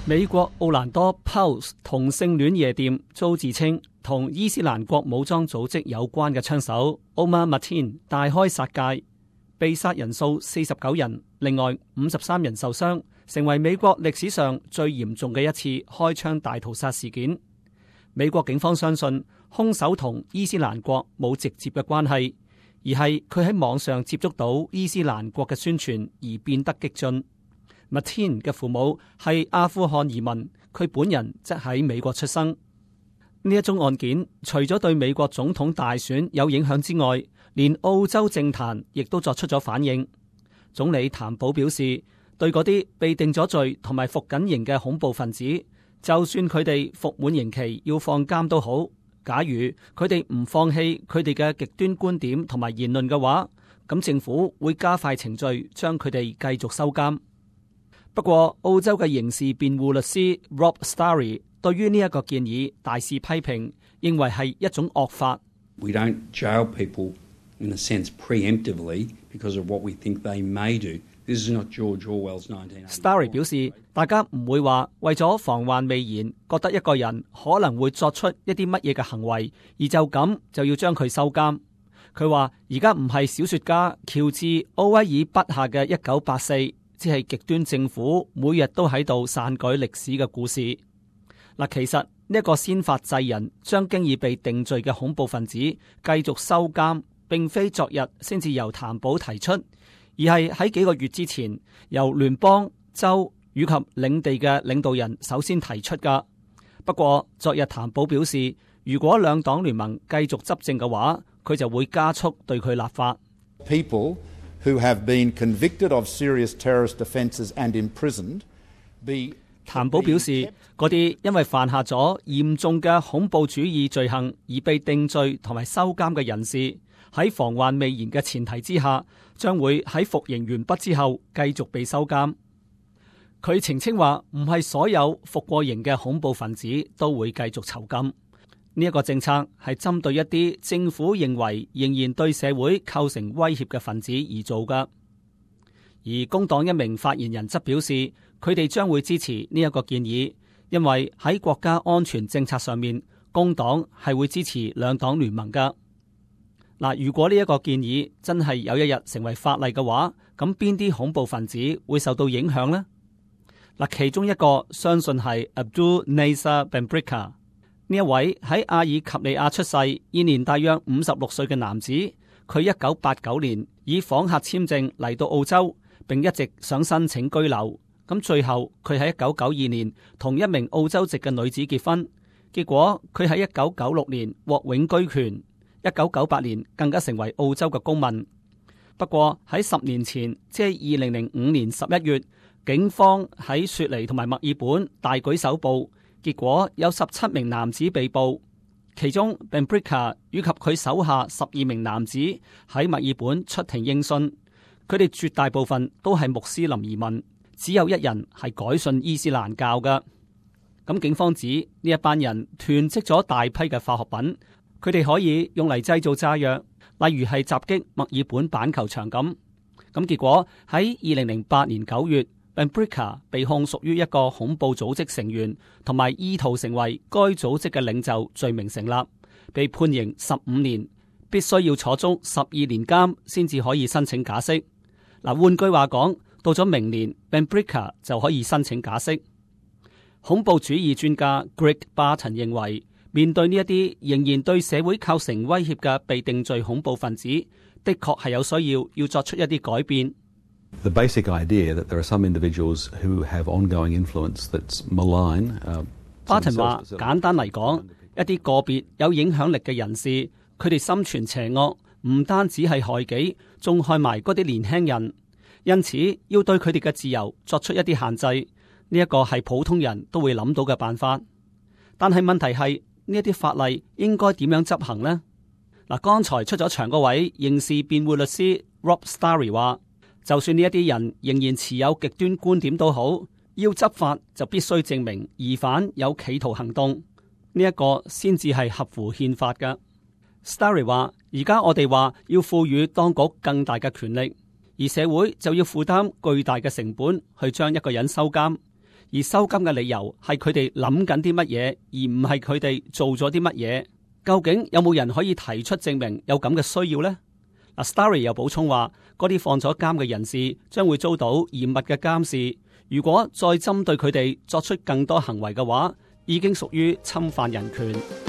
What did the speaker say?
美國奧蘭多 Pulse 同性戀夜店遭自稱同伊斯蘭國武裝組織有關嘅槍手 Omar Mateen 大開殺戒，被殺人數49人，另外53人受傷，成為美國歷史上最嚴重嘅一次開槍大屠殺事件。美國警方相信兇手同伊斯蘭國冇直接嘅關係，而係佢喺網上接觸到伊斯蘭國嘅宣傳而變得激進。Mateen 嘅父母係阿富汗移民，佢本人則喺美國出生。呢一宗案件除咗對美國總統大選有影響之外，連澳洲政壇亦都作出咗反應。總理譚寶表示，對嗰啲被定咗罪同埋服緊刑嘅恐怖分子，就算佢哋服滿刑期要放監都好，假如佢哋唔放棄佢哋嘅極端觀點同埋言論嘅話，咁政府會加快程序將佢哋繼續收監。不過，澳洲嘅刑事辯護律師 Rob Starry 對於呢一個建議大肆批評，認為係一種惡法。 We don't jail people in a sense preemptively because of what we think they may do. This is not George Orwell's 1984. Starry 表示，大家唔會話為咗防患未然，覺得一個人可能會作出一啲乜嘢嘅行為，而就咁就要將佢收監。佢話而家唔係小說家喬治奧威爾筆下嘅1984。只係極端政府每日都喺度篡改歷史嘅故事。嗱，其實呢一個先發制人將經已被定罪嘅恐怖分子繼續收監，並非昨日先至由譚寶提出，而係喺幾個月之前由聯邦、州以及領地嘅領導人首先提出噶。不過昨日譚寶表示，如果兩黨聯盟繼續執政嘅話，佢就會加速對佢立法。 People who have been convicted of serious terrorist offences and imprisoned. 譚寶表示，嗰啲因為犯下咗嚴重嘅恐怖主義罪行而被定罪同埋收監嘅人士，喺防患未然嘅前提之下，將會喺服刑完畢之後繼續被收監。佢澄清話，唔係所有服過刑嘅恐怖分子都會繼續囚禁。呢一個政策係針對一啲政府認為仍然對社會構成威脅嘅分子而做㗎。而工黨一名發言人則表示，佢哋將會支持呢一個建議，因為喺國家安全政策上面，工黨係會支持兩黨聯盟㗎。嗱，如果呢一個建議真係有一日成為法例嘅話，咁邊啲恐怖分子會受到影響呢？嗱，其中一個相信係 Abdul Nasser Benbrika。呢一位喺阿爾及利亞出世、現年大約56歲嘅男子，佢1989年以訪客簽證嚟到澳洲，並一直想申請居留。咁最後佢喺1992年同一名澳洲籍嘅女子結婚，結果佢喺1996年獲永居權，1998年更加成為澳洲嘅公民。不過喺10年前，即係2005年11月，警方喺雪梨同埋墨爾本大舉搜捕。結果有17名男子被捕，其中 Benbrika 以及佢手下12名男子喺墨爾本出庭應訊，佢哋絕大部分都係穆斯林移民，只有一人係改信伊斯蘭教㗎。咁警方指呢一班人囤積咗大批嘅化學品，佢哋可以用嚟製造炸藥，例如係襲擊墨爾本板球場咁。咁結果喺2008年9月。Benbrika 被控屬於一個恐怖組織成員，同埋意圖成為該組織嘅領袖罪名成立，被判刑15年，必須要坐足12年監先至可以申請假釋。嗱，換句話講，到咗明年 Benbrika 就可以申請假釋。恐怖主義專家 Greg Barton 認為，面對呢一啲仍然對社會構成威脅嘅被定罪恐怖分子，的確係有需要作出一啲改變。 The basic idea that there are some individuals who have ongoing influence that's malign. Barton 話，簡單嚟講，一啲個別有影響力嘅人士，佢哋心存邪惡，唔單止係害己，仲害埋嗰啲年輕人。因此，要對佢哋嘅自由作出一啲限制，呢一個係普通人都會諗到嘅辦法。但係問題係，呢一啲法例應該點樣執行呢？嗱，剛才出咗場嗰位刑事辯護律師 Rob Starry 話，就算呢一啲人仍然持有極端觀點都好，要執法就必須證明疑犯有企圖行動，呢一個先至係合乎憲法嘅。Starry 話，而家我哋話要賦予當局更大嘅權力，而社會就要負擔巨大嘅成本去將一個人收監，而而收監嘅理由係佢哋諗緊啲乜嘢，而唔係佢哋做咗啲乜嘢。究竟有冇人可以提出證明有咁嘅需要呢？Starry 又補充話，嗰啲放咗監嘅人士將會遭到嚴密嘅監視，如果再針對佢哋作出更多行為嘅話，已經屬於侵犯人權。